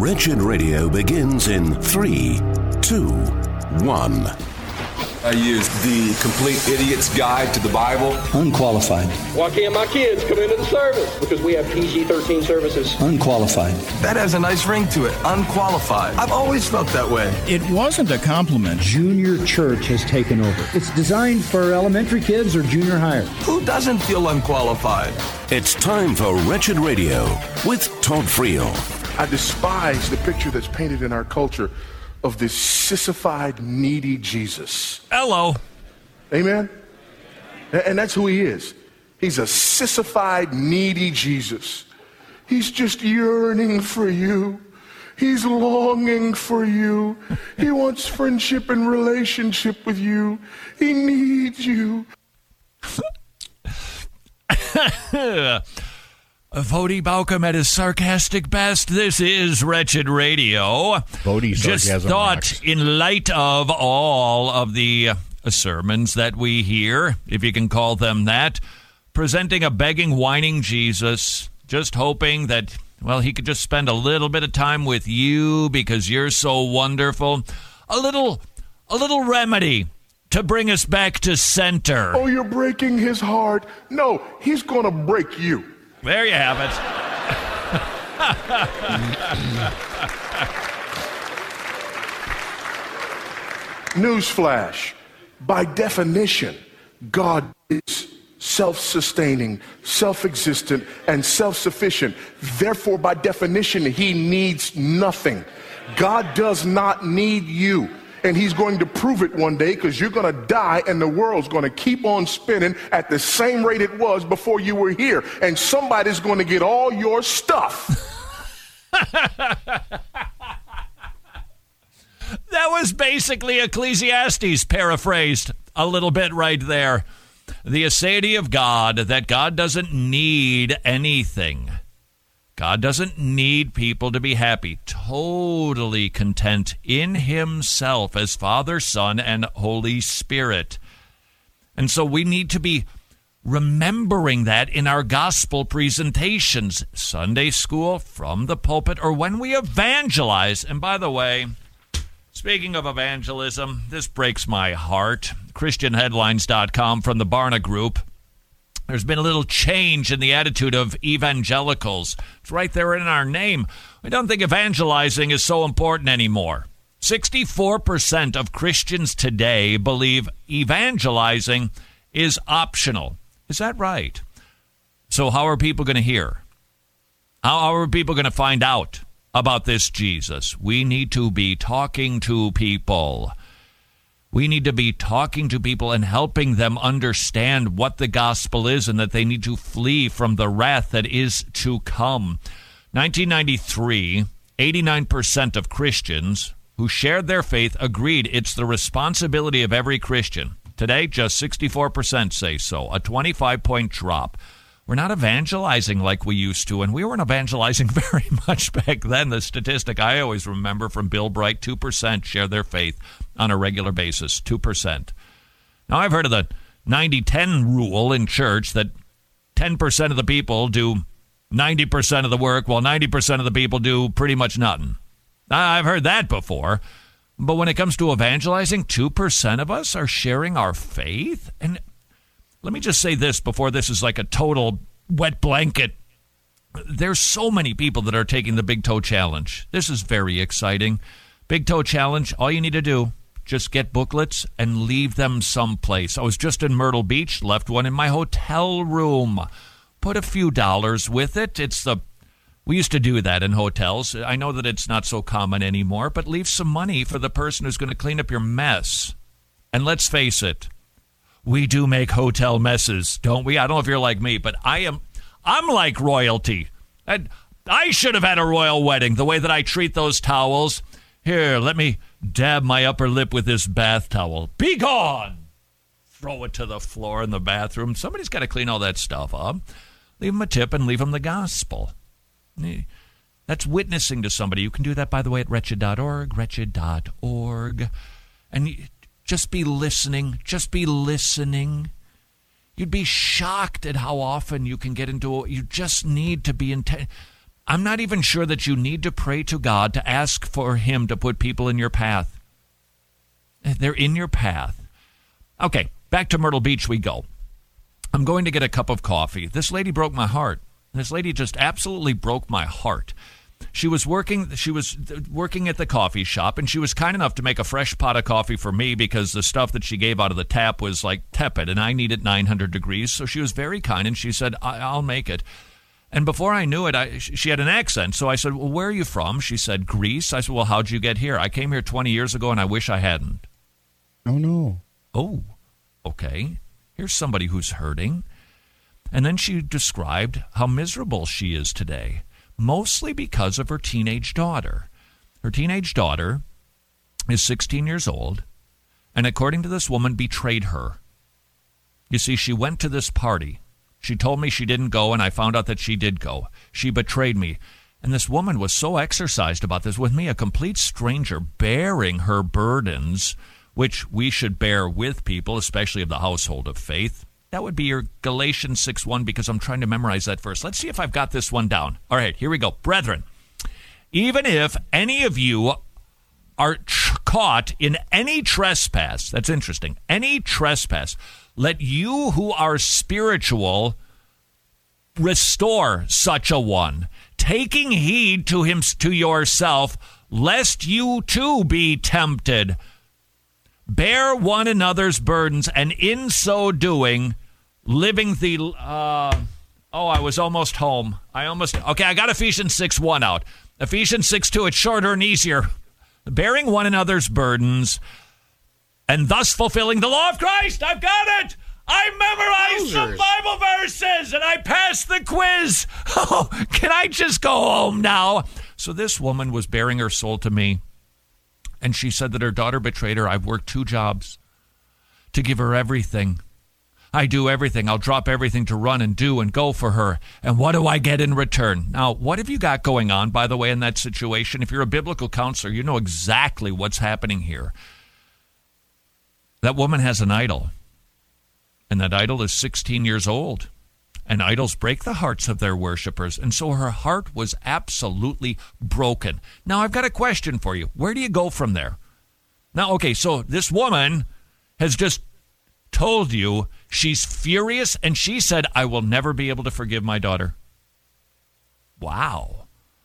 Wretched Radio begins in 3, 2, 1. I use The Complete Idiot's Guide to the Bible. Unqualified. Why can't my kids come into the service? Because we have PG-13 services. Unqualified. That has a nice ring to it. Unqualified. I've always felt that way. It wasn't a compliment. Junior church has taken over. It's designed for elementary kids or junior higher. Who doesn't feel unqualified? It's time for Wretched Radio with Todd Friel. I despise the picture that's painted in our culture of this sissified, needy Jesus. Hello. Amen? And that's who he is. He's a sissified, needy Jesus. He's just yearning for you. He's longing for you. He wants friendship and relationship with you. He needs you. Vody Baucom at his sarcastic best. This is Wretched Radio. Vody's just sarcasm thought, rocks. in light of all of the sermons that we hear, if you can call them that, presenting a begging, whining Jesus, just hoping that, well, he could just spend a little bit of time with you because you're so wonderful. A little remedy to bring us back to center. Oh, you're breaking his heart. No, he's going to break you. There you have it. Newsflash. By definition, God is self-sustaining, self-existent, and self-sufficient. Therefore, by definition, he needs nothing. God does not need you. And he's going to prove it one day because you're going to die and the world's going to keep on spinning at the same rate it was before you were here. And somebody's going to get all your stuff. That was basically Ecclesiastes paraphrased a little bit right there. The aseity of God, that God doesn't need anything. God doesn't need people to be happy, totally content in himself as Father, Son, and Holy Spirit. And so we need to be remembering that in our gospel presentations, Sunday school, from the pulpit, or when we evangelize. And by the way, speaking of evangelism, this breaks my heart. ChristianHeadlines.com from the Barna Group. There's been a little change in the attitude of evangelicals. It's right there in our name. We don't think evangelizing is so important anymore. 64% of Christians today believe evangelizing is optional. Is that right? So how are people going to hear? How are people going to find out about this Jesus? We need to be talking to people. We need to be talking to people and helping them understand what the gospel is and that they need to flee from the wrath that is to come. 1993, 89% of Christians who shared their faith agreed it's the responsibility of every Christian. Today, just 64% say so, a 25-point drop. We're not evangelizing like we used to, and we weren't evangelizing very much back then. The statistic I always remember from Bill Bright, 2% share their faith on a regular basis, 2%. Now, I've heard of the 90-10 rule in church that 10% of the people do 90% of the work, while 90% of the people do pretty much nothing. I've heard that before. But when it comes to evangelizing, 2% of us are sharing our faith? And let me just say this before this is like a total wet blanket. There's so many people that are taking the Big Toe Challenge. This is very exciting. Big Toe Challenge, all you need to do, just get booklets and leave them someplace. I was just in Myrtle Beach, left one in my hotel room. Put a few dollars with it. We used to do that in hotels. I know that it's not so common anymore, but leave some money for the person who's going to clean up your mess. And let's face it, we do make hotel messes, don't we? I don't know if you're like me, but I'm like royalty. I should have had a royal wedding, the way that I treat those towels. Here, let me dab my upper lip with this bath towel. Be gone! Throw it to the floor in the bathroom. Somebody's got to clean all that stuff up. Leave them a tip and leave them the gospel. That's witnessing to somebody. You can do that, by the way, at wretched.org, wretched.org. And just be listening. Just be listening. You'd be shocked at how often you can get into it. You just need to be intent. I'm not even sure that you need to pray to God to ask for him to put people in your path. They're in your path. Okay, back to Myrtle Beach we go. I'm going to get a cup of coffee. This lady broke my heart. This lady just absolutely broke my heart. She was working at the coffee shop, and she was kind enough to make a fresh pot of coffee for me because the stuff that she gave out of the tap was like tepid, and I needed 900 degrees. So she was very kind, and she said, I'll make it. And before I knew it, she had an accent. So I said, well, where are you from? She said, Greece. I said, well, how'd you get here? I came here 20 years ago, and I wish I hadn't. Oh, no. Oh, okay. Here's somebody who's hurting. And then she described how miserable she is today, mostly because of her teenage daughter. Her teenage daughter is 16 years old, and according to this woman, betrayed her. You see, she went to this party. She told me she didn't go, and I found out that she did go. She betrayed me. And this woman was so exercised about this with me, a complete stranger, bearing her burdens, which we should bear with people, especially of the household of faith. That would be your Galatians 6:1, because I'm trying to memorize that verse. Let's see if I've got this one down. All right, here we go. Brethren, even if any of you are caught in any trespass, that's interesting, any trespass, let you who are spiritual restore such a one, taking heed to yourself, lest you too be tempted. Bear one another's burdens, and in so doing, living the... I was almost home. I got Ephesians 6:1 out. Ephesians 6:2, it's shorter and easier. Bearing one another's burdens, and thus fulfilling the law of Christ. I've got it! I memorized some Bible verses, and I passed the quiz. Oh, can I just go home now? So this woman was bearing her soul to me. And she said that her daughter betrayed her. I've worked 2 jobs to give her everything. I do everything. I'll drop everything to run and do and go for her. And what do I get in return? Now, what have you got going on, by the way, in that situation? If you're a biblical counselor, you know exactly what's happening here. That woman has an idol. And that idol is 16 years old. And idols break the hearts of their worshipers. And so her heart was absolutely broken. Now, I've got a question for you. Where do you go from there? Now, okay, so this woman has just told you she's furious, and she said, I will never be able to forgive my daughter. Wow.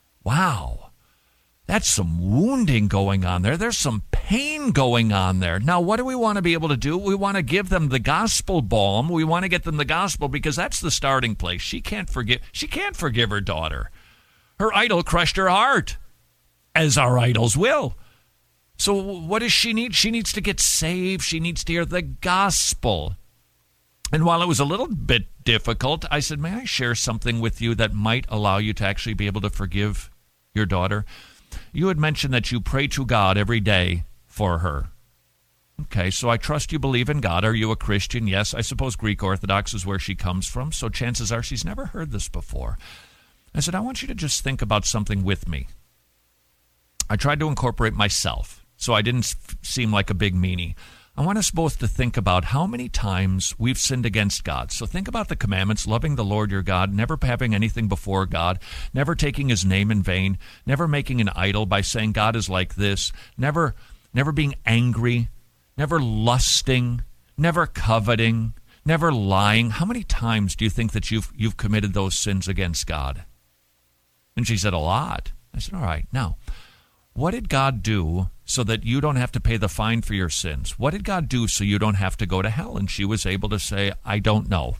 That's some wounding going on there. There's some pain going on there. Now, what do we want to be able to do? We want to give them the gospel balm. We want to get them the gospel because that's the starting place. She can't forgive her daughter. Her idol crushed her heart, as our idols will. So what does she need? She needs to get saved. She needs to hear the gospel. And while it was a little bit difficult, I said, may I share something with you that might allow you to actually be able to forgive your daughter? You had mentioned that you pray to God every day for her. Okay, so I trust you believe in God. Are you a Christian? Yes, I suppose Greek Orthodox is where she comes from, so chances are she's never heard this before. I said, I want you to just think about something with me. I tried to incorporate myself, so I didn't seem like a big meanie. I want us both to think about how many times we've sinned against God. So think about the commandments, loving the Lord your God, never having anything before God, never taking his name in vain, never making an idol by saying God is like this, never being angry, never lusting, never coveting, never lying. How many times do you think that you've committed those sins against God? And she said, a lot. I said, all right, now, what did God do so that you don't have to pay the fine for your sins? What did God do so you don't have to go to hell? And she was able to say, I don't know.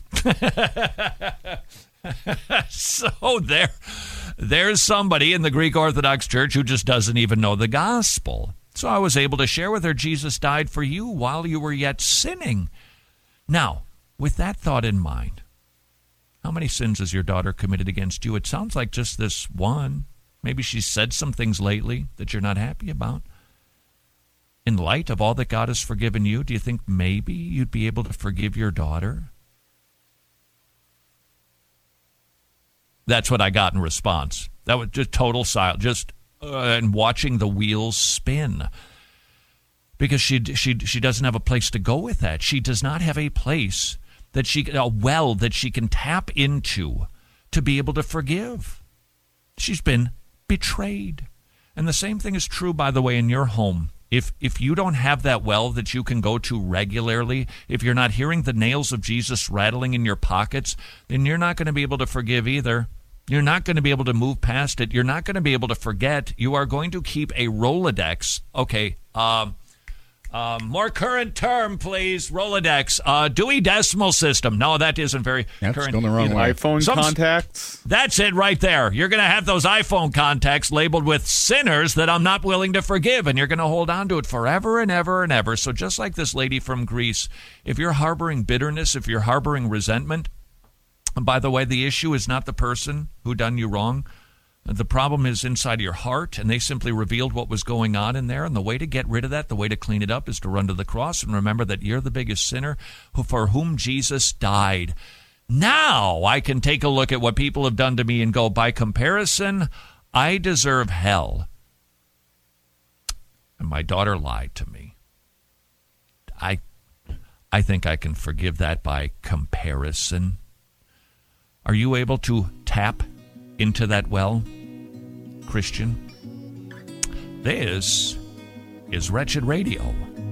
So there's somebody in the Greek Orthodox Church who just doesn't even know the gospel. So I was able to share with her, Jesus died for you while you were yet sinning. Now, with that thought in mind, how many sins has your daughter committed against you? It sounds like just this one. Maybe she's said some things lately that you're not happy about. In light of all that God has forgiven you, do you think maybe you'd be able to forgive your daughter? That's what I got in response. That was just total silence, and watching the wheels spin. Because she doesn't have a place to go with that. She does not have a place a well that she can tap into to be able to forgive. She's been betrayed. And the same thing is true, by the way, in your home. If you don't have that well that you can go to regularly, if you're not hearing the nails of Jesus rattling in your pockets, then you're not going to be able to forgive either. You're not going to be able to move past it. You're not going to be able to forget. You are going to keep a Rolodex. Okay, more current term, please. Rolodex. Dewey Decimal System. No, that isn't very current. That's going the wrong way. iPhone contacts. That's it right there. You're going to have those iPhone contacts labeled with sinners that I'm not willing to forgive, and you're going to hold on to it forever and ever and ever. So just like this lady from Greece, if you're harboring bitterness, if you're harboring resentment, and by the way, the issue is not the person who done you wrong. The problem is inside your heart, and they simply revealed what was going on in there. And the way to get rid of that, the way to clean it up, is to run to the cross and remember that you're the biggest sinner for whom Jesus died. Now I can take a look at what people have done to me and go, by comparison, I deserve hell. And my daughter lied to me. I think I can forgive that by comparison. Are you able to tap into that well, Christian? This is Wretched Radio.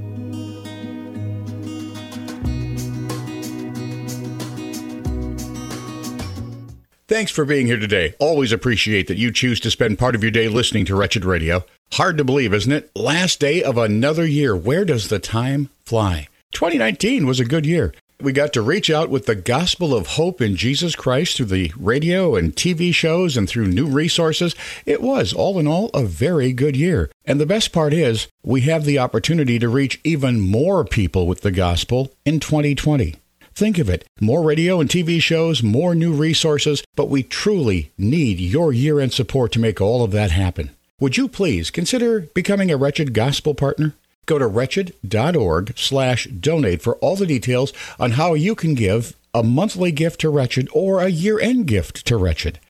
Thanks for being here today. Always appreciate that you choose to spend part of your day listening to Wretched Radio. Hard to believe, isn't it? Last day of another year. Where does the time fly? 2019 was a good year. We got to reach out with the gospel of hope in Jesus Christ through the radio and TV shows and through new resources. It was, all in all, a very good year. And the best part is, we have the opportunity to reach even more people with the gospel in 2020. Think of it, more radio and TV shows, more new resources, but we truly need your year-end support to make all of that happen. Would you please consider becoming a Wretched Gospel Partner? Go to wretched.org/donate for all the details on how you can give a monthly gift to Wretched or a year-end gift to Wretched.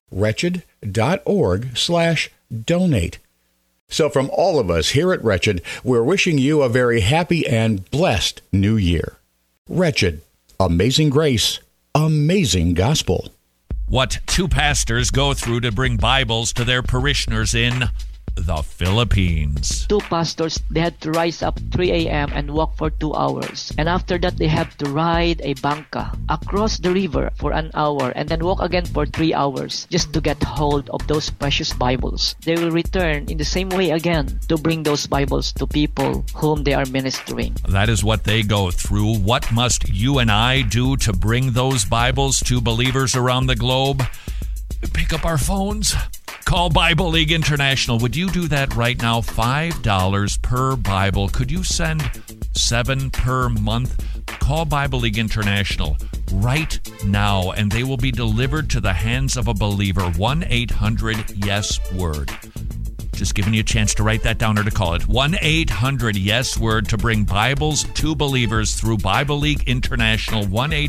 Wretched.org/donate. So from all of us here at Wretched, we're wishing you a very happy and blessed new year. Wretched, amazing grace, amazing gospel. What two pastors go through to bring Bibles to their parishioners in the Philippines. Two pastors, they had to rise up 3 a.m. and walk for 2 hours. And after that, they had to ride a bangka across the river for an hour and then walk again for 3 hours just to get hold of those precious Bibles. They will return in the same way again to bring those Bibles to people whom they are ministering. That is what they go through. What must you and I do to bring those Bibles to believers around the globe? Pick up our phones. Call Bible League International. Would you do that right now? $5 per Bible. Could you send 7 per month? Call Bible League International right now, and they will be delivered to the hands of a believer. 1-800-YES-WORD. Just giving you a chance to write that down or to call it. 1-800-YES-WORD to bring Bibles to believers through Bible League International.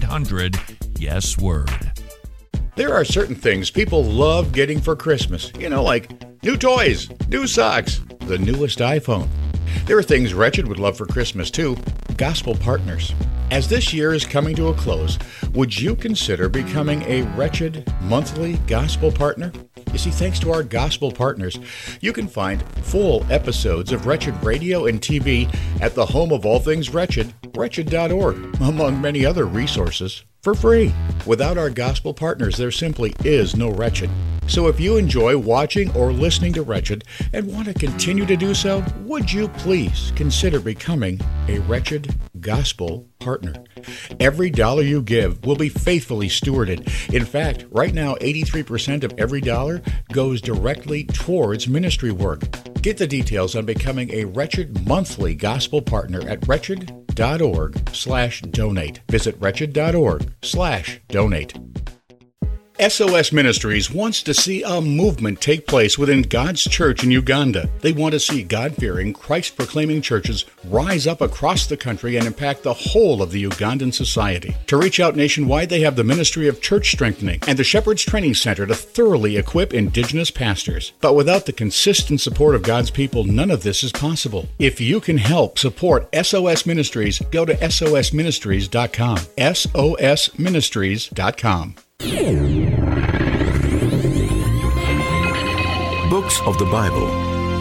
1-800-YES-WORD. There are certain things people love getting for Christmas. You know, like new toys, new socks, the newest iPhone. There are things Wretched would love for Christmas, too. Gospel partners. As this year is coming to a close, would you consider becoming a Wretched monthly gospel partner? You see, thanks to our gospel partners, you can find full episodes of Wretched Radio and TV at the home of all things Wretched, wretched.org, among many other resources, for free. Without our gospel partners, there simply is no Wretched. So if you enjoy watching or listening to Wretched and want to continue to do so, would you please consider becoming a Wretched gospel partner? Every dollar you give will be faithfully stewarded. In fact, right now, 83% of every dollar goes directly towards ministry work. Get the details on becoming a Wretched monthly gospel partner at wretched.org/donate. Visit wretched.org/donate. SOS Ministries wants to see a movement take place within God's church in Uganda. They want to see God-fearing, Christ-proclaiming churches rise up across the country and impact the whole of the Ugandan society. To reach out nationwide, they have the Ministry of Church Strengthening and the Shepherd's Training Center to thoroughly equip indigenous pastors. But without the consistent support of God's people, none of this is possible. If you can help support SOS Ministries, go to sosministries.com. sosministries.com. books of the Bible.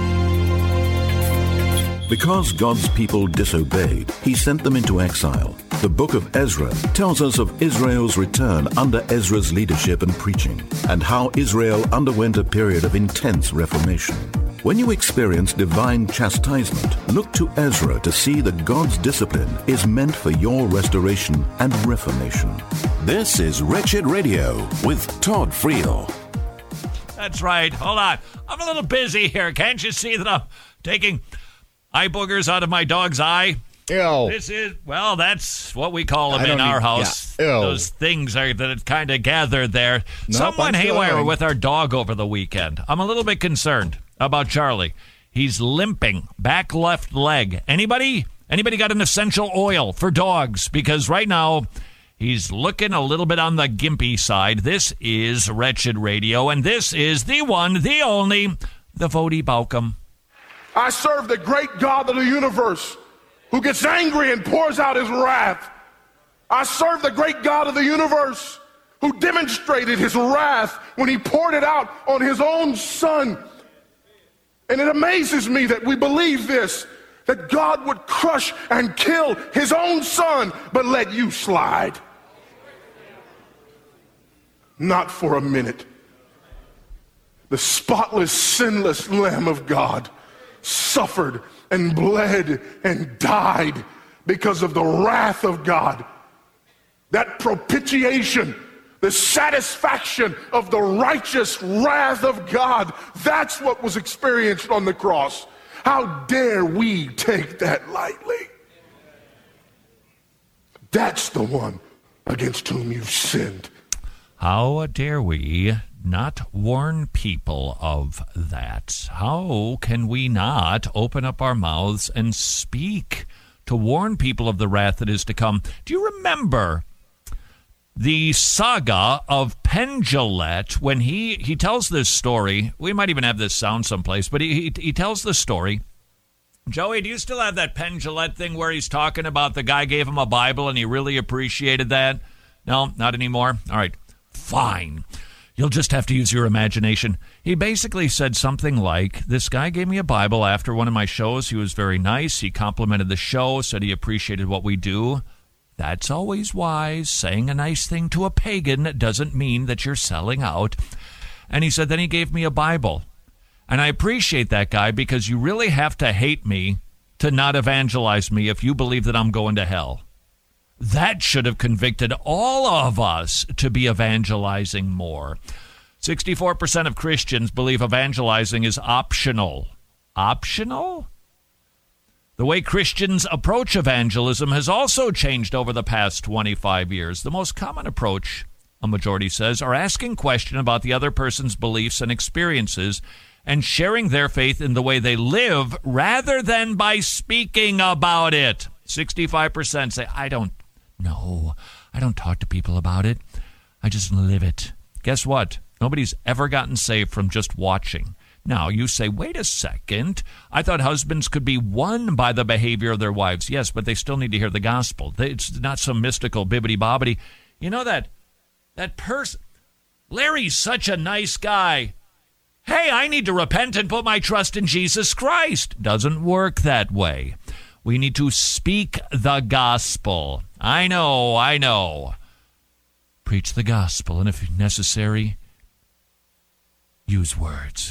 Because God's people disobeyed, he sent them into exile. The book of Ezra tells us of Israel's return under Ezra's leadership and preaching, and how Israel underwent a period of intense reformation. When you experience divine chastisement, look to Ezra to see that God's discipline is meant for your restoration and reformation. This is Wretched Radio with Todd Friel. That's right. Hold on. I'm a little busy here. Can't you see that I'm taking eye boogers out of my dog's eye? Ew. This is, well, that's what we call them in our house. Yeah. Ew. Those things are that kind of gathered there. Nope, Someone I'm haywire fine. with our dog over the weekend. I'm a little bit concerned about Charlie. He's limping, back left leg. Anybody got an essential oil for dogs? Because right now, he's looking a little bit on the gimpy side. This is Wretched Radio, and this is the one, the only, the Vody Baucom. I serve the great God of the universe who gets angry and pours out his wrath. I serve the great God of the universe who demonstrated his wrath when he poured it out on his own son. And it amazes me that we believe this, that God would crush and kill his own son, but let you slide. Not for a minute. The spotless, sinless Lamb of God suffered and bled and died because of the wrath of God. That propitiation, the satisfaction of the righteous wrath of God, that's what was experienced on the cross. How dare we take that lightly? That's the one against whom you've sinned. How dare we not warn people of that? How can we not open up our mouths and speak to warn people of the wrath that is to come? Do you remember the saga of Penn Jillette when he tells this story? We might even have this sound someplace, but he tells the story. Joey, do you still have that Penn Jillette thing where he's talking about the guy gave him a Bible and he really appreciated that? No, not anymore? All right, fine. You'll just have to use your imagination. He basically said something like, this guy gave me a Bible after one of my shows. He was very nice. He complimented the show, said he appreciated what we do. That's always wise. Saying a nice thing to a pagan doesn't mean that you're selling out. And he said, then he gave me a Bible. And I appreciate that guy because you really have to hate me to not evangelize me if you believe that I'm going to hell. That should have convicted all of us to be evangelizing more. 64% of Christians believe evangelizing is optional. Optional? The way Christians approach evangelism has also changed over the past 25 years. The most common approach, a majority says, are asking questions about the other person's beliefs and experiences and sharing their faith in the way they live rather than by speaking about it. 65% say, I don't talk to people about it. I just live it. Guess what? Nobody's ever gotten saved from just watching. Now, you say, wait a second. I thought husbands could be won by the behavior of their wives. Yes, but they still need to hear the gospel. It's not some mystical bibbity-bobbity. You know that person, Larry's such a nice guy. Hey, I need to repent and put my trust in Jesus Christ. Doesn't work that way. We need to speak the gospel. I know. Preach the gospel, and if necessary, use words.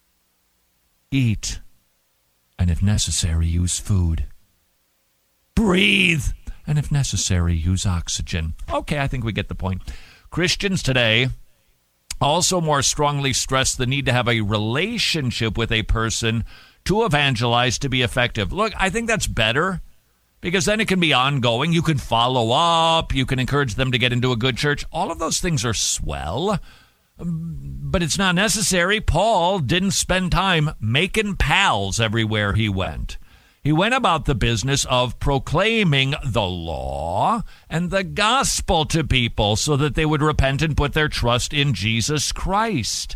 Eat, and if necessary, use food. Breathe, and if necessary, use oxygen. Okay, I think we get the point. Christians today also more strongly stress the need to have a relationship with a person to evangelize to be effective. Look, I think that's better because then it can be ongoing. You can follow up. You can encourage them to get into a good church. All of those things are swell, but it's not necessary. Paul didn't spend time making pals everywhere he went. He went about the business of proclaiming the law and the gospel to people so that they would repent and put their trust in Jesus Christ.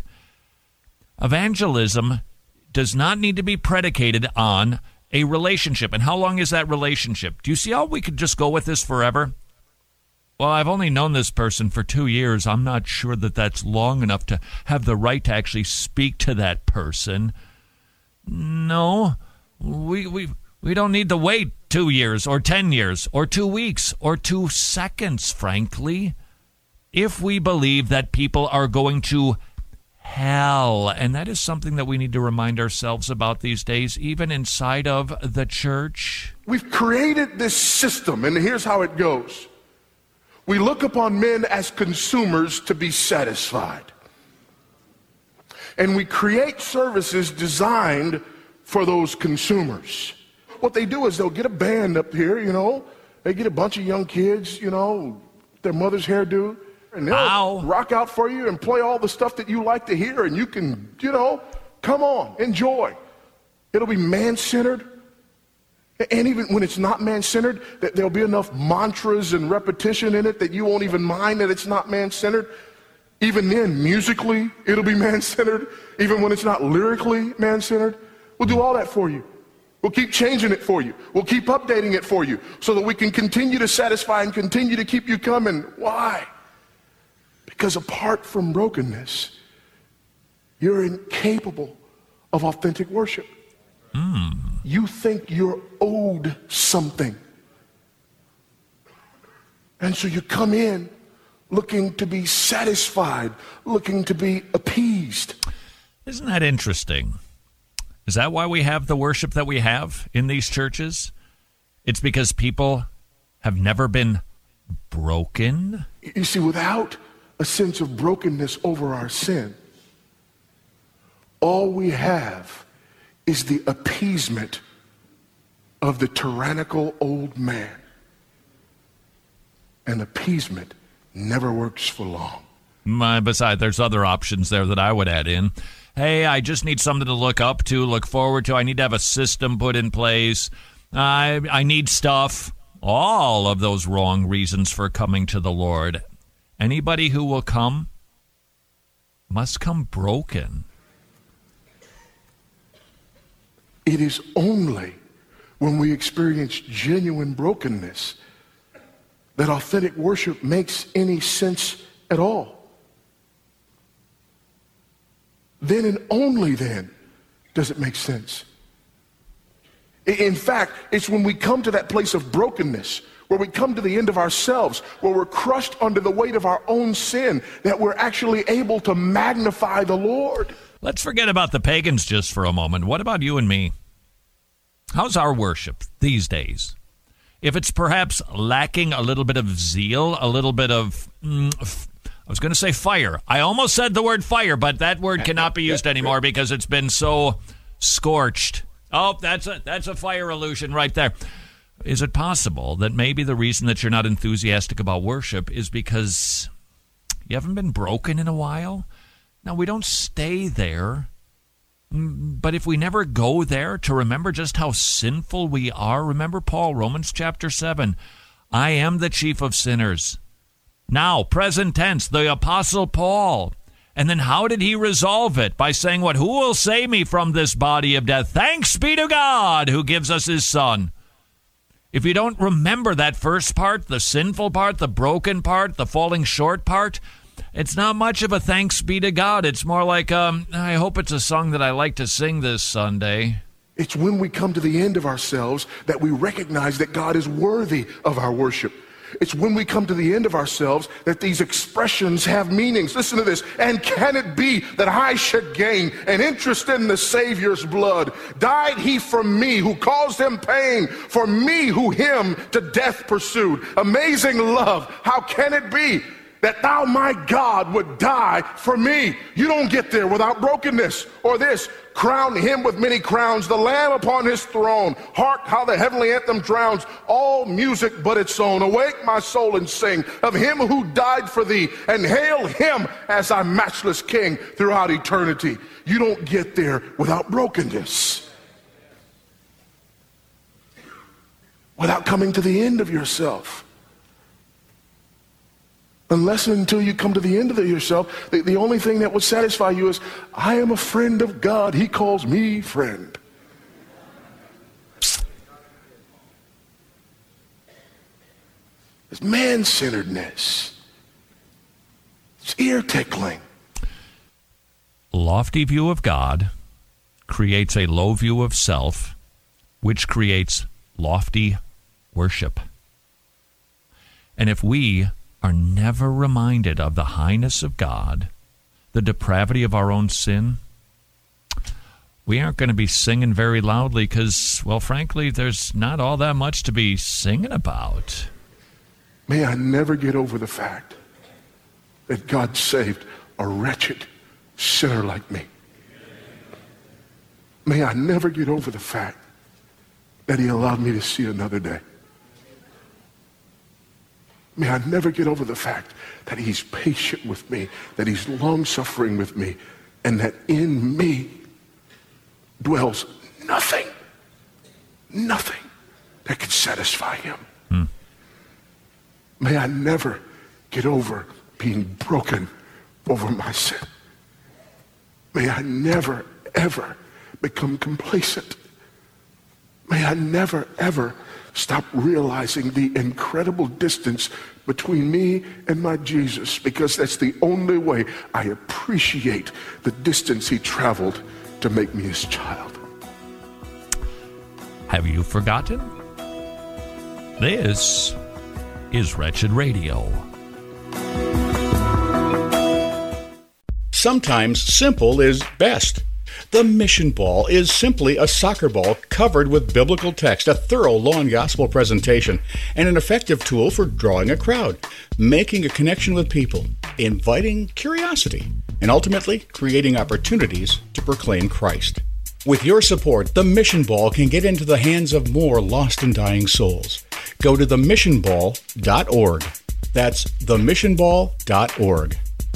Evangelism does not need to be predicated on a relationship. And how long is that relationship? Do you see how we could just go with this forever? well, I've only known this person for 2 years. I'm not sure that that's long enough to have the right to actually speak to that person. No, we don't need to wait 2 years or 10 years or 2 weeks or 2 seconds, frankly, if we believe that people are going to hell. And that is something that we need to remind ourselves about these days, even inside of the church. We've created this system, and here's how it goes. We look upon men as consumers to be satisfied. And we create services designed for those consumers. What they do is they'll get a band up here, they get a bunch of young kids, their mother's hairdo, and they'll rock out for you and play all the stuff that you like to hear, and you can, come on, enjoy. It'll be man-centered. And even when it's not man-centered, there'll be enough mantras and repetition in it that you won't even mind that it's not man-centered. Even then, musically, it'll be man-centered. Even when it's not lyrically man-centered. We'll do all that for you. We'll keep changing it for you. We'll keep updating it for you so that we can continue to satisfy and continue to keep you coming. Why? Because apart from brokenness, you're incapable of authentic worship. You think you're owed something. And so you come in looking to be satisfied, looking to be appeased. Isn't that interesting? Is that why we have the worship that we have in these churches? It's because people have never been broken? You see, without a sense of brokenness over our sin, all we have is the appeasement of the tyrannical old man. And appeasement never works for long. Besides, there's other options there that I would add in. Hey, I just need something to look up to, look forward to. I need to have a system put in place. I need stuff. All of those wrong reasons for coming to the Lord. Anybody who will come must come broken. It is only when we experience genuine brokenness that authentic worship makes any sense at all. Then and only then does it make sense. In fact, it's when we come to that place of brokenness, where we come to the end of ourselves, where we're crushed under the weight of our own sin, that we're actually able to magnify the Lord. Let's forget about the pagans just for a moment. What about you and me? How's our worship these days? If it's perhaps lacking a little bit of zeal, a little bit of, I was going to say fire. I almost said the word fire, but that word cannot be used anymore because it's been so scorched. Oh, that's a fire illusion right there. Is it possible that maybe the reason that you're not enthusiastic about worship is because you haven't been broken in a while? Now, we don't stay there, but if we never go there to remember just how sinful we are, remember Paul, Romans chapter 7, I am the chief of sinners. Now, present tense, the Apostle Paul. And then how did he resolve it? By saying what? Who will save me from this body of death? Thanks be to God who gives us his Son. If you don't remember that first part, the sinful part, the broken part, the falling short part, it's not much of a thanks be to God. It's more like, I hope it's a song that I like to sing this Sunday. It's when we come to the end of ourselves that we recognize that God is worthy of our worship. It's when we come to the end of ourselves that these expressions have meanings. Listen to this. And can it be that I should gain an interest in the Savior's blood? Died he for me who caused him pain, for me who him to death pursued. Amazing love. How can it be that thou, my God, would die for me? You don't get there without brokenness. Or this, crown him with many crowns, the Lamb upon his throne. Hark how the heavenly anthem drowns all music but its own. Awake my soul and sing of him who died for thee, and hail him as thy matchless King throughout eternity. You don't get there without brokenness, without coming to the end of yourself. Unless and until you come to the end of yourself, the only thing that would satisfy you is, I am a friend of God. He calls me friend. It's man-centeredness. It's ear-tickling. Lofty view of God creates a low view of self, which creates lofty worship. And if we are never reminded of the highness of God, the depravity of our own sin, we aren't going to be singing very loudly because, well, frankly, there's not all that much to be singing about. May I never get over the fact that God saved a wretched sinner like me. May I never get over the fact that he allowed me to see another day. May I never get over the fact that he's patient with me, that he's long-suffering with me, and that in me dwells nothing that can satisfy him. May I never get over being broken over my sin. May I never, ever become complacent. May I never, ever stop realizing the incredible distance between me and my Jesus, because that's the only way I appreciate the distance he traveled to make me his child. Have you forgotten? This is Wretched Radio. Sometimes simple is best. The Mission Ball is simply a soccer ball covered with biblical text, a thorough law and gospel presentation, and an effective tool for drawing a crowd, making a connection with people, inviting curiosity, and ultimately creating opportunities to proclaim Christ. With your support, the Mission Ball can get into the hands of more lost and dying souls. Go to themissionball.org. That's themissionball.org.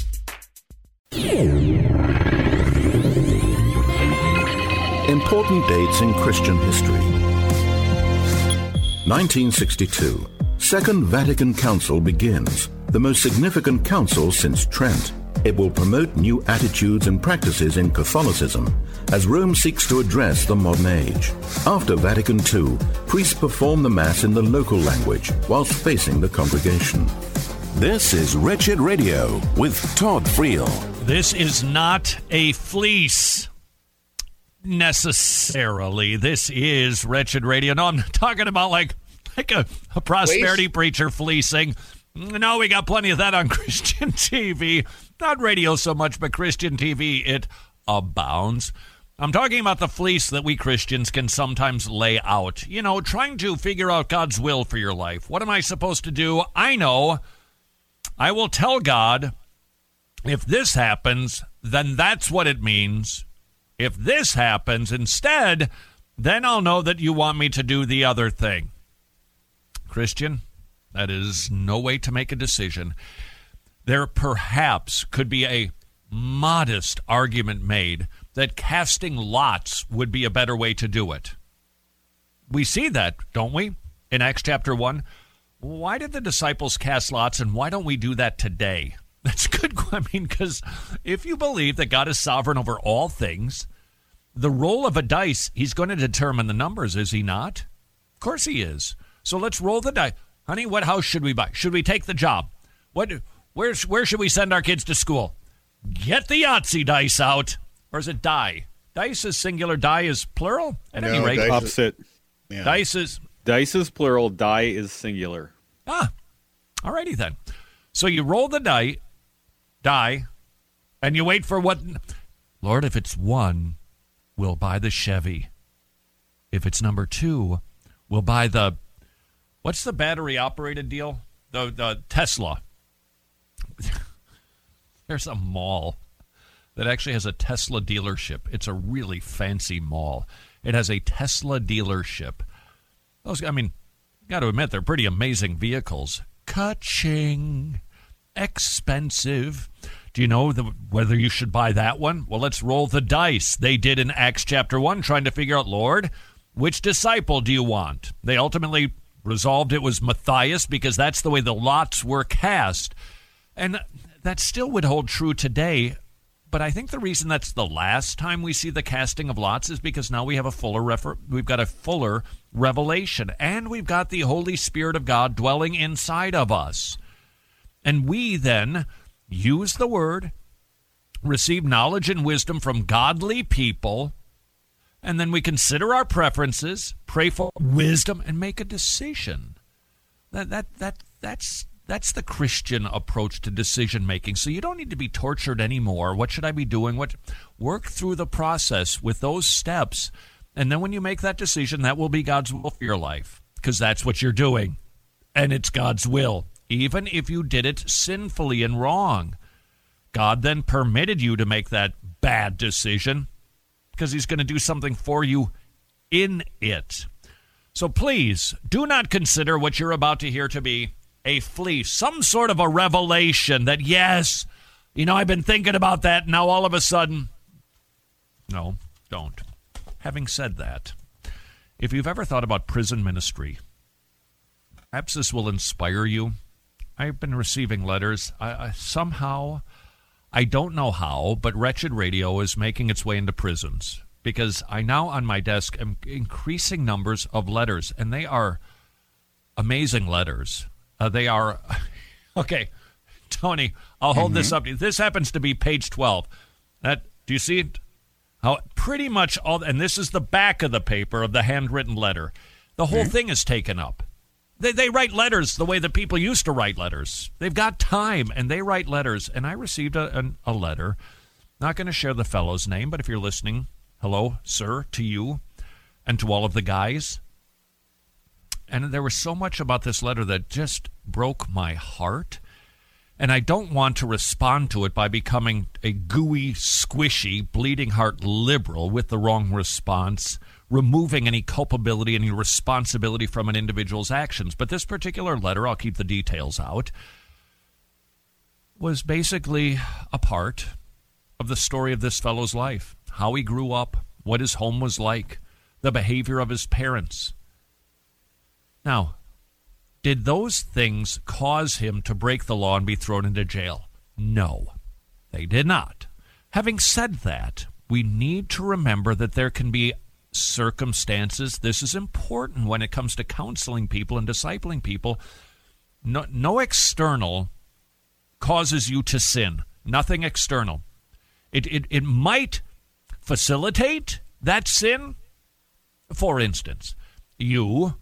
Important dates in Christian history. 1962. Second Vatican Council begins, the most significant council since Trent. It will promote new attitudes and practices in Catholicism as Rome seeks to address the modern age. After Vatican II, priests perform the Mass in the local language whilst facing the congregation. This is Wretched Radio with Todd Friel. This is not a fleece, necessarily. This is Wretched Radio. No, I'm talking about like a prosperity preacher fleecing. No, we got plenty of that on Christian TV. Not radio so much, but Christian TV, it abounds. I'm talking about the fleece that we Christians can sometimes lay out. You know, trying to figure out God's will for your life. What am I supposed to do? I know. I will tell God, if this happens, then that's what it means. If this happens instead, then I'll know that you want me to do the other thing. Christian, that is no way to make a decision. There perhaps could be a modest argument made that casting lots would be a better way to do it. We see that, don't we, in Acts chapter 1? Why did the disciples cast lots, and why don't we do that today? That's good. I mean, because if you believe that God is sovereign over all things, the roll of a dice, he's going to determine the numbers, is he not? Of course he is. So let's roll the dice. Honey, what house should we buy? Should we take the job? Where should we send our kids to school? Get the Yahtzee dice out. Or is it die? Dice is singular, die is plural? At any rate. Opposite. Yeah. Dice is plural, die is singular. All righty then. So you roll the die, and you wait for what? Lord, if it's 1, we'll buy the Chevy. If it's number 2, we'll buy the, what's the battery-operated deal? The Tesla. There's a mall that actually has a Tesla dealership. It's a really fancy mall. It has a Tesla dealership. Those, I mean, got to admit, they're pretty amazing vehicles. Ka-ching. Expensive. Do you know whether you should buy that one? Well, let's roll the dice. They did in Acts chapter 1, trying to figure out, Lord, which disciple do you want? They ultimately resolved it was Matthias because that's the way the lots were cast. And that still would hold true today. But I think the reason that's the last time we see the casting of lots is because now we have we've got a fuller revelation, and we've got the Holy Spirit of God dwelling inside of us. And we then use the word, receive knowledge and wisdom from godly people, and then we consider our preferences, pray for wisdom, and make a decision. That's the Christian approach to decision-making. So you don't need to be tortured anymore. What should I be doing? Work through the process with those steps, and then when you make that decision, that will be God's will for your life, because that's what you're doing, and it's God's will. Even if you did it sinfully and wrong, God then permitted you to make that bad decision because he's going to do something for you in it. So please, do not consider what you're about to hear to be a fleece, some sort of a revelation that, yes, I've been thinking about that, now all of a sudden. No, don't. Having said that, if you've ever thought about prison ministry, perhaps this will inspire you. I've been receiving letters. Somehow, I don't know how, but Wretched Radio is making its way into prisons, because I now on my desk am increasing numbers of letters, and they are amazing letters. They are, okay, Tony, I'll hold this up. This happens to be page 12. Do you see it? How pretty much all, and this is the back of the paper of the handwritten letter. The whole thing is taken up. They write letters the way that people used to write letters. They've got time, and they write letters. And I received a letter. Not going to share the fellow's name, but if you're listening, hello, sir, to you and to all of the guys. And there was so much about this letter that just broke my heart. And I don't want to respond to it by becoming a gooey, squishy, bleeding heart liberal with the wrong response, removing any culpability, any responsibility from an individual's actions. But this particular letter, I'll keep the details out, was basically a part of the story of this fellow's life, how he grew up, what his home was like, the behavior of his parents. Now, did those things cause him to break the law and be thrown into jail? No, they did not. Having said that, we need to remember that there can be circumstances. This is important when it comes to counseling people and discipling people. No external causes you to sin. Nothing external. It might facilitate that sin. For instance, you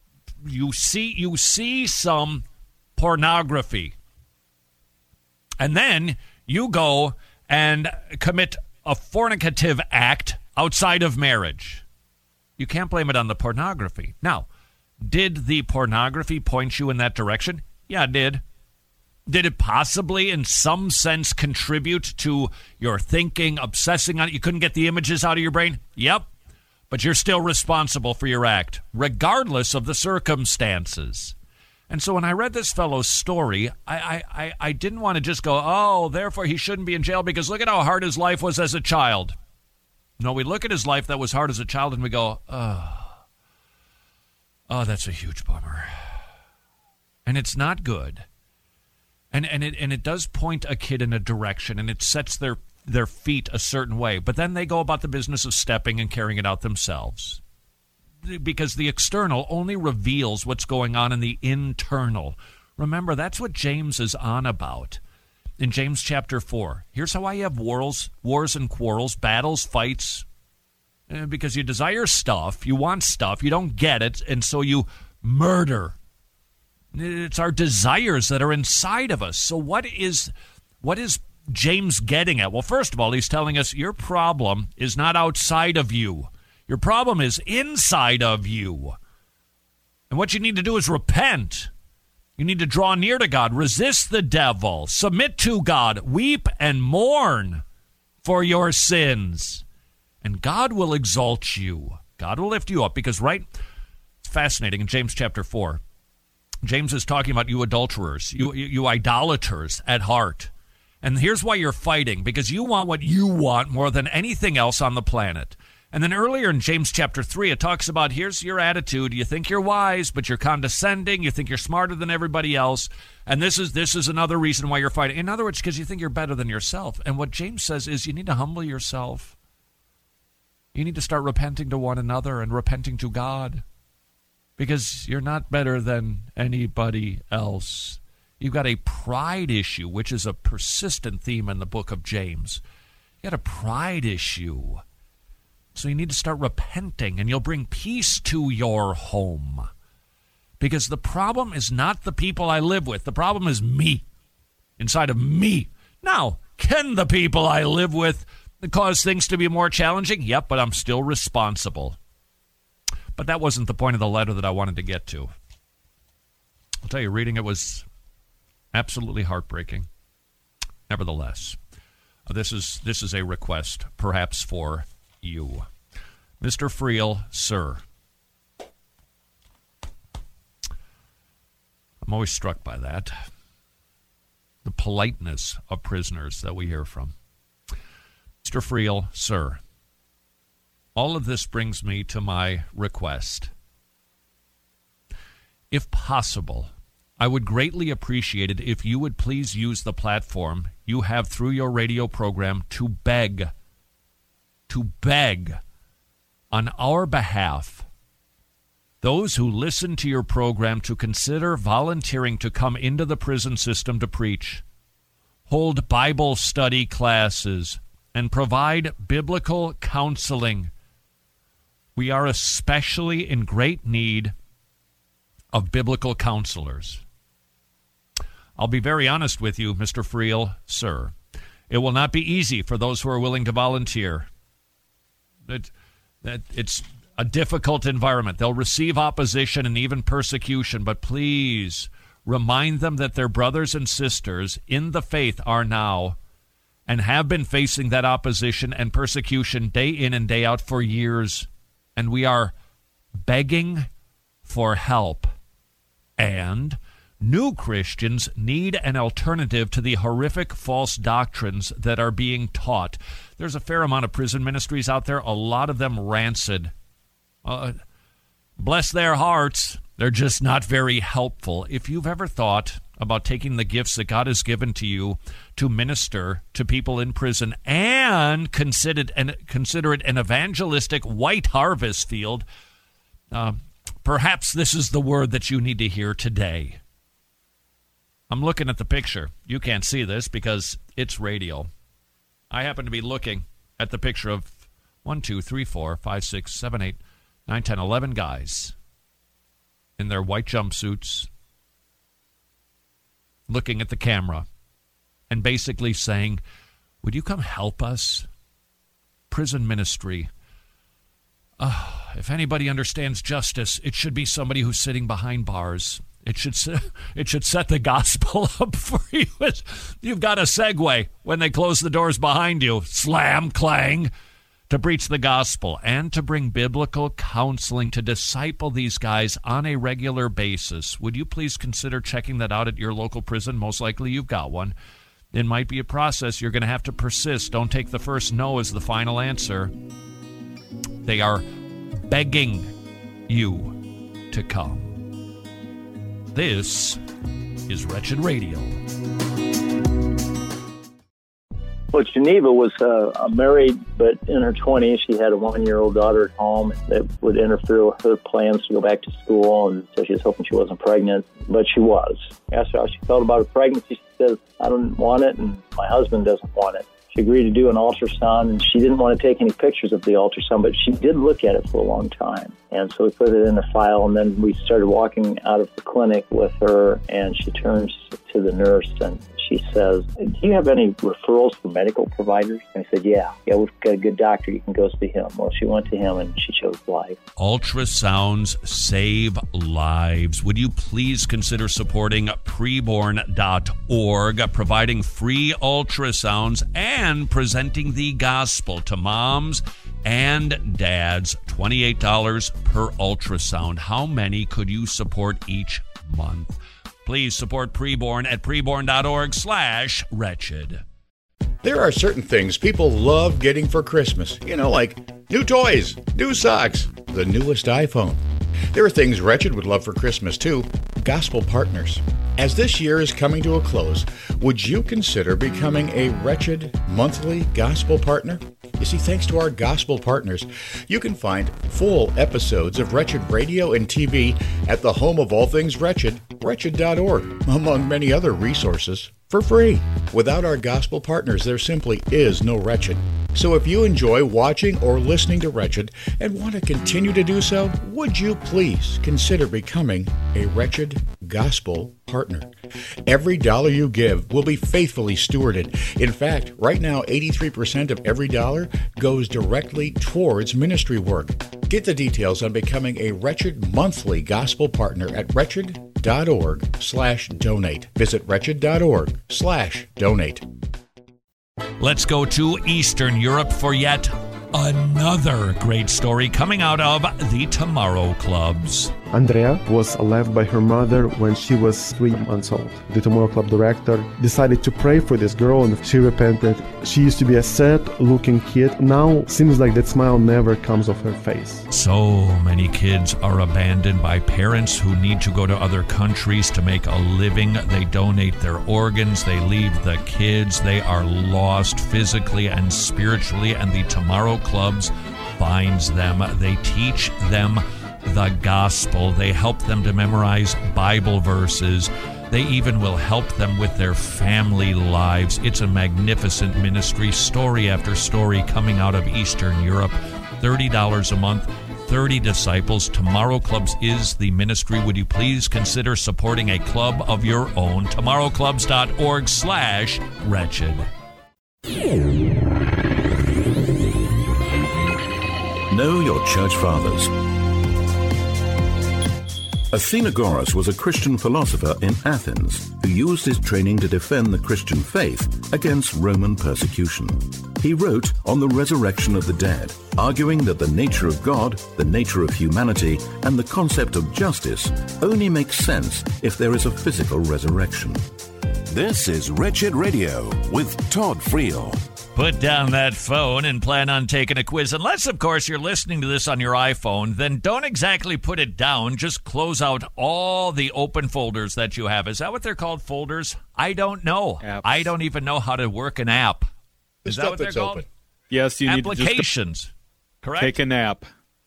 see some pornography, and then you go and commit a fornicative act outside of marriage. You can't blame it on the pornography. Now, did the pornography point you in that direction? Yeah, it did. Did it possibly, in some sense, contribute to your thinking, obsessing on it? You couldn't get the images out of your brain? Yep. But you're still responsible for your act, regardless of the circumstances. And so when I read this fellow's story, I didn't want to just go, oh, therefore he shouldn't be in jail because look at how hard his life was as a child. No, we look at his life that was hard as a child and we go, oh, that's a huge bummer. And it's not good. And it does point a kid in a direction, and it sets their feet a certain way. But then they go about the business of stepping and carrying it out themselves. Because the external only reveals what's going on in the internal. Remember, that's what James is on about. In James chapter 4, here's how I have wars and quarrels, battles, fights. Because you desire stuff, you want stuff, you don't get it, and so you murder. It's our desires that are inside of us. So what is James getting at? Well, first of all, he's telling us your problem is not outside of you. Your problem is inside of you. And what you need to do is repent. You need to draw near to God, resist the devil, submit to God, weep and mourn for your sins. And God will exalt you. God will lift you up because, right, it's fascinating in James chapter 4. James is talking about you adulterers, you idolaters at heart. And here's why you're fighting, because you want what you want more than anything else on the planet. And then earlier in James chapter 3, it talks about here's your attitude. You think you're wise, but you're condescending. You think you're smarter than everybody else. And this is another reason why you're fighting. In other words, because you think you're better than yourself. And what James says is you need to humble yourself. You need to start repenting to one another and repenting to God. Because you're not better than anybody else. You've got a pride issue, which is a persistent theme in the book of James. You got a pride issue. So you need to start repenting, and you'll bring peace to your home. Because the problem is not the people I live with. The problem is me, inside of me. Now, can the people I live with cause things to be more challenging? Yep, but I'm still responsible. But that wasn't the point of the letter that I wanted to get to. I'll tell you, reading it was absolutely heartbreaking. Nevertheless, this is a request, perhaps for you. Mr. Friel, sir. I'm always struck by that. The politeness of prisoners that we hear from. Mr. Friel, sir. All of this brings me to my request. If possible, I would greatly appreciate it if you would please use the platform you have through your radio program to beg on our behalf those who listen to your program to consider volunteering to come into the prison system to preach, hold Bible study classes, and provide biblical counseling. We are especially in great need of biblical counselors. I'll be very honest with you, Mr. Friel, sir. It will not be easy for those who are willing to volunteer. It's a difficult environment. They'll receive opposition and even persecution, but please remind them that their brothers and sisters in the faith are now and have been facing that opposition and persecution day in and day out for years. And we are begging for help. And new Christians need an alternative to the horrific false doctrines that are being taught. There's a fair amount of prison ministries out there, a lot of them rancid. Bless their hearts, they're just not very helpful. If you've ever thought about taking the gifts that God has given to you to minister to people in prison and consider it an evangelistic white harvest field, perhaps this is the word that you need to hear today. I'm looking at the picture. You can't see this because it's radio. I happen to be looking at the picture of 1, 2, 3, 4, 5, 6, 7, 8, 9, 10, 11 guys in their white jumpsuits looking at the camera and basically saying, would you come help us? Prison ministry. If anybody understands justice, it should be somebody who's sitting behind bars. It should set the gospel up for you. You've got a segue when they close the doors behind you. Slam, clang. To preach the gospel and to bring biblical counseling to disciple these guys on a regular basis. Would you please consider checking that out at your local prison? Most likely you've got one. It might be a process. You're going to have to persist. Don't take the first no as the final answer. They are begging you to come. This is Wretched Radio. Well, Geneva was married, but in her 20s, she had a 1-year-old daughter at home that would interfere with her plans to go back to school, and so she was hoping she wasn't pregnant, but she was. I asked her how she felt about her pregnancy. She says, I don't want it, and my husband doesn't want it. She agreed to do an ultrasound, and she didn't want to take any pictures of the ultrasound, but she did look at it for a long time. And so we put it in the file, and then we started walking out of the clinic with her, and she turns to the nurse, and she says, do you have any referrals for medical providers? And I said, yeah, we've got a good doctor. You can go see him. Well, she went to him, and she chose life. Ultrasounds save lives. Would you please consider supporting preborn.org, providing free ultrasounds and presenting the gospel to moms and dads? $28 per ultrasound. How many could you support each month? Please support Preborn at preborn.org/wretched. There are certain things people love getting for Christmas. Like new toys, new socks, the newest iPhone. There are things Wretched would love for Christmas, too. Gospel partners. As this year is coming to a close, would you consider becoming a Wretched monthly gospel partner? You see, thanks to our gospel partners, you can find full episodes of Wretched Radio and TV at the home of all things Wretched, wretched.org, among many other resources, for free. Without our gospel partners, there simply is no Wretched. So if you enjoy watching or listening to Wretched and want to continue to do so, would you please consider becoming a Wretched gospel partner? Every dollar you give will be faithfully stewarded. In fact, right now, 83% of every dollar goes directly towards ministry work. Get the details on becoming a Wretched monthly gospel partner at wretched.org/donate. Visit wretched.org/donate. Let's go to Eastern Europe for yet another great story coming out of the Tomorrow Clubs. Andrea was left by her mother when she was 3 months old. The Tomorrow Club director decided to pray for this girl and she repented. She used to be a sad-looking kid. Now seems like that smile never comes off her face. So many kids are abandoned by parents who need to go to other countries to make a living. They donate their organs. They leave the kids. They are lost physically and spiritually, and the Tomorrow Clubs finds them. They teach them the gospel. They help them to memorize Bible verses. They even will help them with their family lives. It's a magnificent ministry, story after story coming out of Eastern Europe. $30 a month, 30 disciples. Tomorrow Clubs is the ministry. Would you please consider supporting a club of your own? tomorrowclubs.org/wretched. Know your church fathers. Athenagoras was a Christian philosopher in Athens who used his training to defend the Christian faith against Roman persecution. He wrote on the resurrection of the dead, arguing that the nature of God, the nature of humanity, and the concept of justice only makes sense if there is a physical resurrection. This is Wretched Radio with Todd Friel. Put down that phone and plan on taking a quiz. Unless, of course, you're listening to this on your iPhone, then don't exactly put it down. Just close out all the open folders that you have. Is that what they're called, folders? I don't know. Apps. I don't even know how to work an app. Is that what they're called? Open. Yes, you need to applications. Correct? Take a nap.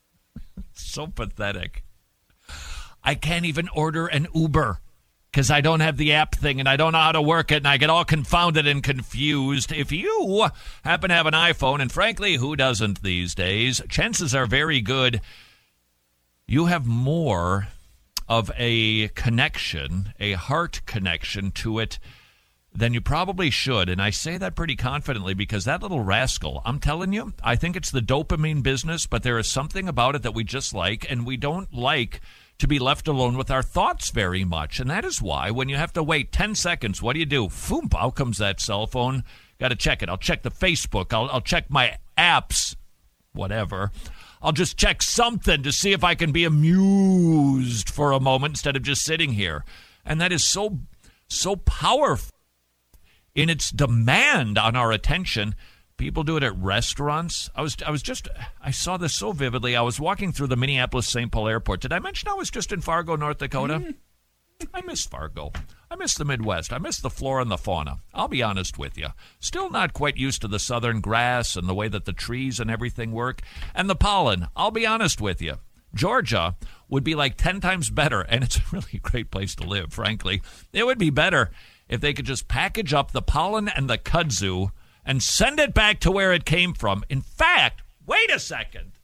So pathetic. I can't even order an Uber because I don't have the app thing and I don't know how to work it, and I get all confounded and confused. If you happen to have an iPhone, and frankly, who doesn't these days, chances are very good you have more of a connection, a heart connection to it than you probably should. And I say that pretty confidently because that little rascal, I'm telling you, I think it's the dopamine business, but there is something about it that we just like, and we don't like to be left alone with our thoughts very much. And that is why when you have to wait 10 seconds, what do? Foomp, out comes that cell phone. Got to check it. I'll check the Facebook. I'll check my apps, whatever. I'll just check something to see if I can be amused for a moment instead of just sitting here. And that is so powerful in its demand on our attention. People do it at restaurants. I saw this so vividly. I was walking through the Minneapolis-St. Paul airport. Did I mention I was just in Fargo, North Dakota? I miss Fargo. I miss the Midwest. I miss the flora and the fauna. I'll be honest with you. Still not quite used to the southern grass and the way that the trees and everything work. And the pollen. I'll be honest with you. Georgia would be like 10 times better, and it's a really great place to live, frankly. It would be better if they could just package up the pollen and the kudzu and send it back to where it came from. In fact, wait a second.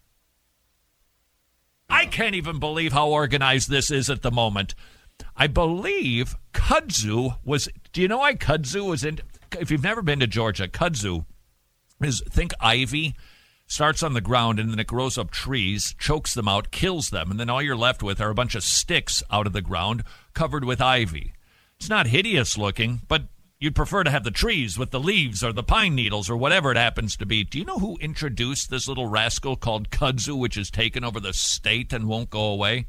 I can't even believe how organized this is at the moment. I believe kudzu was, do you know why kudzu was in, if you've never been to Georgia, kudzu is, think ivy, starts on the ground and then it grows up trees, chokes them out, kills them, and then all you're left with are a bunch of sticks out of the ground covered with ivy. It's not hideous looking, but you'd prefer to have the trees with the leaves or the pine needles or whatever it happens to be. Do you know who introduced this little rascal called kudzu, which has taken over the state and won't go away?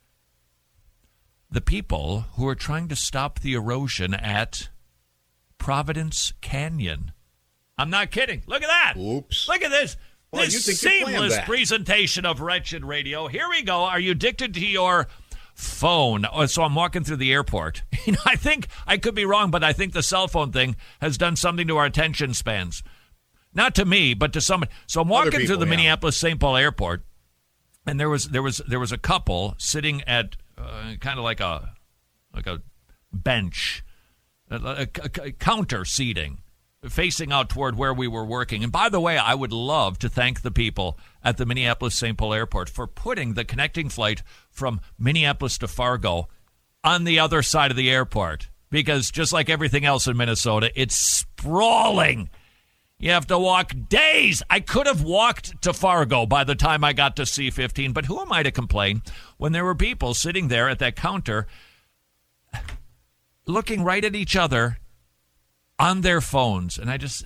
The people who are trying to stop the erosion at Providence Canyon. I'm not kidding. Look at that. Oops. Look at this. Well, this seamless presentation of Wretched Radio. Here we go. Are you addicted to your phone. So I'm walking through the airport. I think, I could be wrong, but I think the cell phone thing has done something to our attention spans. Not to me, but to somebody. So I'm walking through the Minneapolis-St. Paul airport, and there was a couple sitting at kind of like a bench, a counter seating, facing out toward where we were working. And by the way, I would love to thank the people at the Minneapolis-St. Paul airport for putting the connecting flight from Minneapolis to Fargo on the other side of the airport, because just like everything else in Minnesota, it's sprawling. You have to walk days. I could have walked to Fargo by the time I got to C-15, but who am I to complain when there were people sitting there at that counter looking right at each other on their phones? And I just,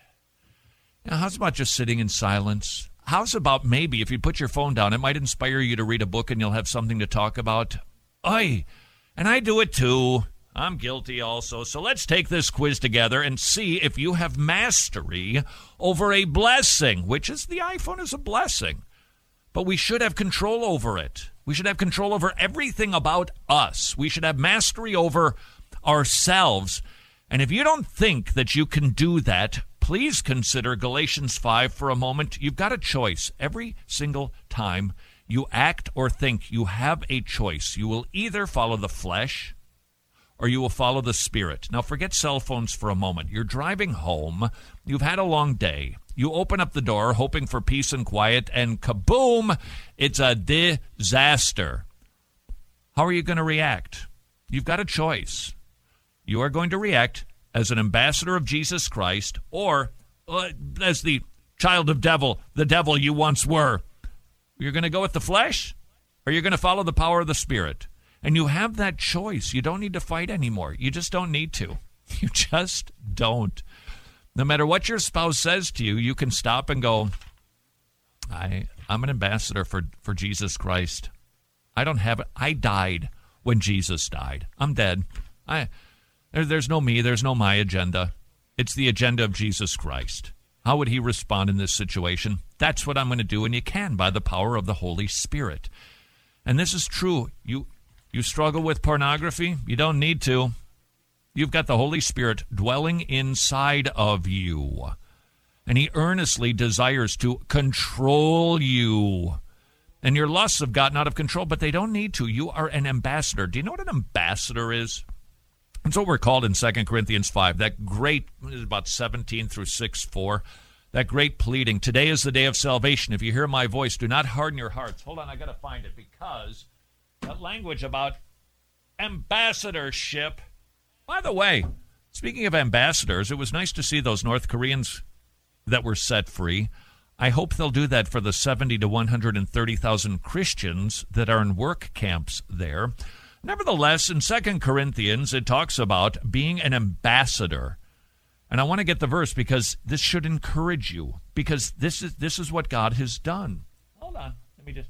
how's about just sitting in silence? How's about maybe if you put your phone down, it might inspire you to read a book and you'll have something to talk about. Oy, and I do it too. I'm guilty also. So let's take this quiz together and see if you have mastery over a blessing, which is the iPhone is a blessing. But we should have control over it. We should have control over everything about us. We should have mastery over ourselves. And if you don't think that you can do that, please consider Galatians 5 for a moment. You've got a choice. Every single time you act or think, you have a choice. You will either follow the flesh or you will follow the Spirit. Now, forget cell phones for a moment. You're driving home. You've had a long day. You open up the door hoping for peace and quiet, and kaboom, it's a disaster. How are you going to react? You've got a choice. You are going to react as an ambassador of Jesus Christ, or as the child of the devil you once were. You're going to go with the flesh, or you're going to follow the power of the Spirit. And you have that choice. You don't need to fight anymore. You just don't need to. You just don't. No matter what your spouse says to you, you can stop and go, I'm an ambassador for Jesus Christ. I don't have it. I died when Jesus died. I'm dead. There's no me. There's no my agenda. It's the agenda of Jesus Christ. How would he respond in this situation? That's what I'm going to do, and you can by the power of the Holy Spirit. And this is true. You struggle with pornography? You don't need to. You've got the Holy Spirit dwelling inside of you. And he earnestly desires to control you. And your lusts have gotten out of control, but they don't need to. You are an ambassador. Do you know what an ambassador is? That's what we're called in 2 Corinthians 5. That great, about 17 through 6:4. That great pleading. Today is the day of salvation. If you hear my voice, do not harden your hearts. Hold on, I got to find it, because that language about ambassadorship. By the way, speaking of ambassadors, it was nice to see those North Koreans that were set free. I hope they'll do that for the 70 to 130,000 Christians that are in work camps there. Nevertheless, in 2 Corinthians, it talks about being an ambassador. And I want to get the verse because this should encourage you, because this is what God has done. Hold on. Let me just...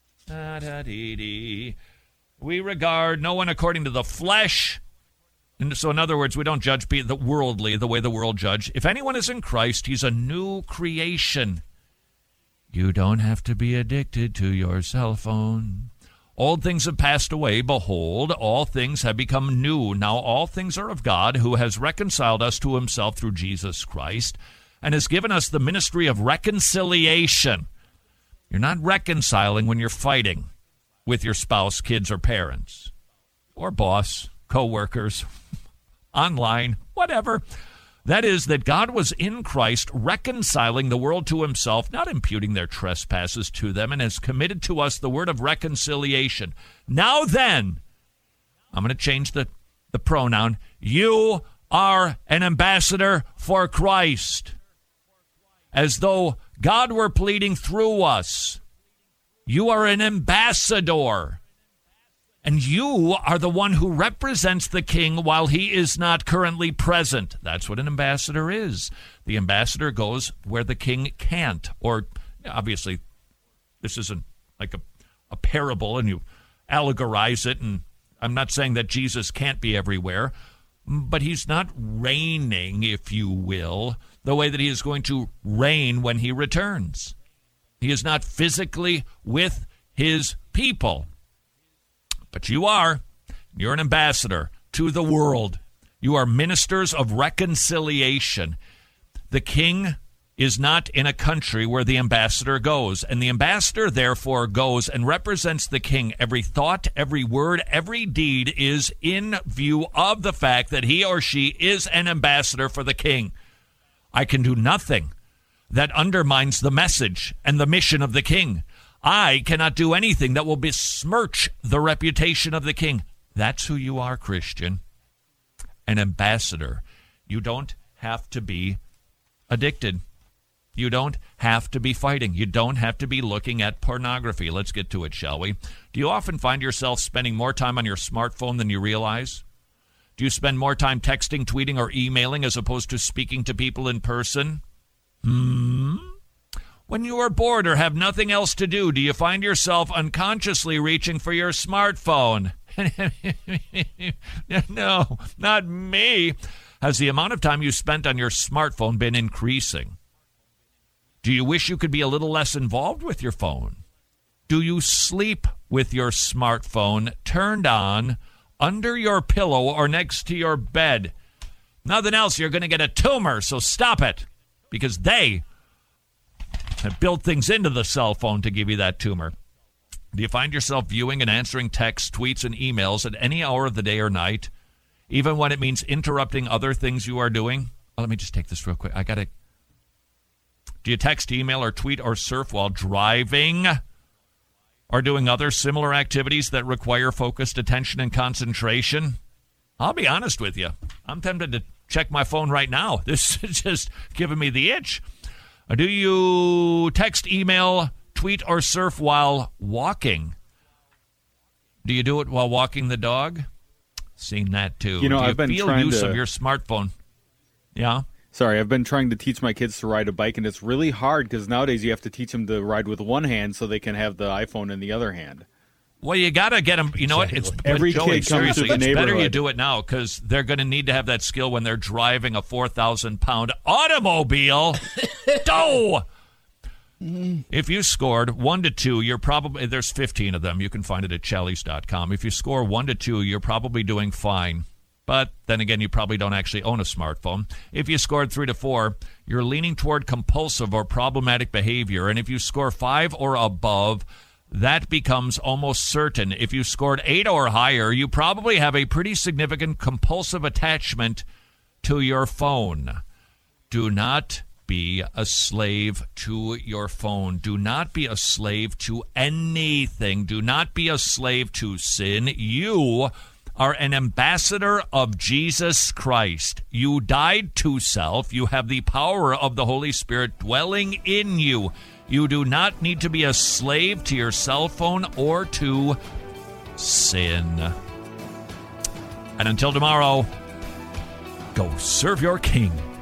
We regard no one according to the flesh. And so in other words, we don't judge the worldly the way the world judge. If anyone is in Christ, he's a new creation. You don't have to be addicted to your cell phone. Old things have passed away. Behold, all things have become new. Now all things are of God, who has reconciled us to himself through Jesus Christ, and has given us the ministry of reconciliation. You're not reconciling when you're fighting with your spouse, kids, or parents, or boss, co-workers, online, whatever. That is, that God was in Christ reconciling the world to himself, not imputing their trespasses to them, and has committed to us the word of reconciliation. Now then, I'm going to change the pronoun. You are an ambassador for Christ, as though God were pleading through us. You are an ambassador. And you are the one who represents the king while he is not currently present. That's what an ambassador is. The ambassador goes where the king can't. Or, obviously, this isn't like a parable and you allegorize it. And I'm not saying that Jesus can't be everywhere. But he's not reigning, if you will, the way that he is going to reign when he returns. He is not physically with his people. But you're an ambassador to the world. You are ministers of reconciliation. The king is not in a country where the ambassador goes, and the ambassador therefore goes and represents the king. Every thought, every word, every deed is in view of the fact that he or she is an ambassador for the king. I can do nothing that undermines the message and the mission of the king. I cannot do anything that will besmirch the reputation of the king. That's who you are, Christian. An ambassador. You don't have to be addicted. You don't have to be fighting. You don't have to be looking at pornography. Let's get to it, shall we? Do you often find yourself spending more time on your smartphone than you realize? Do you spend more time texting, tweeting, or emailing as opposed to speaking to people in person? When you are bored or have nothing else to do you find yourself unconsciously reaching for your smartphone? No, not me. Has the amount of time you spent on your smartphone been increasing? Do you wish you could be a little less involved with your phone? Do you sleep with your smartphone turned on under your pillow or next to your bed? Nothing else, you're going to get a tumor, so stop it. Because they have built things into the cell phone to give you that tumor. Do you find yourself viewing and answering texts, tweets, and emails at any hour of the day or night, even when it means interrupting other things you are doing? Oh, let me just take this real quick. Do you text, email, or tweet or surf while driving or doing other similar activities that require focused attention and concentration? I'll be honest with you. I'm tempted to check my phone right now. This is just giving me the itch. Do you text, email, tweet, or surf while walking? Do you do it while walking the dog? Seen that too. You know, do you I've been feel trying use to... of your smartphone? Yeah? Sorry, I've been trying to teach my kids to ride a bike, and it's really hard because nowadays you have to teach them to ride with one hand so they can have the iPhone in the other hand. Well, you got to get them. You know what? It's every Joey, kid comes to the it's neighborhood. better you do it now because they're going to need to have that skill when they're driving a 4,000-pound automobile. If you scored 1 to 2, you're probably, there's 15 of them. You can find it at Chalice.com. If you score 1 to 2, you're probably doing fine. But then again, you probably don't actually own a smartphone. If you scored 3 to 4, you're leaning toward compulsive or problematic behavior. And if you score 5 or above, that becomes almost certain. If you scored 8 or higher, you probably have a pretty significant compulsive attachment to your phone. Do not be a slave to your phone. Do not be a slave to anything. Do not be a slave to sin. You are an ambassador of Jesus Christ. You died to self. You have the power of the Holy Spirit dwelling in you. You do not need to be a slave to your cell phone or to sin. And until tomorrow, go serve your King.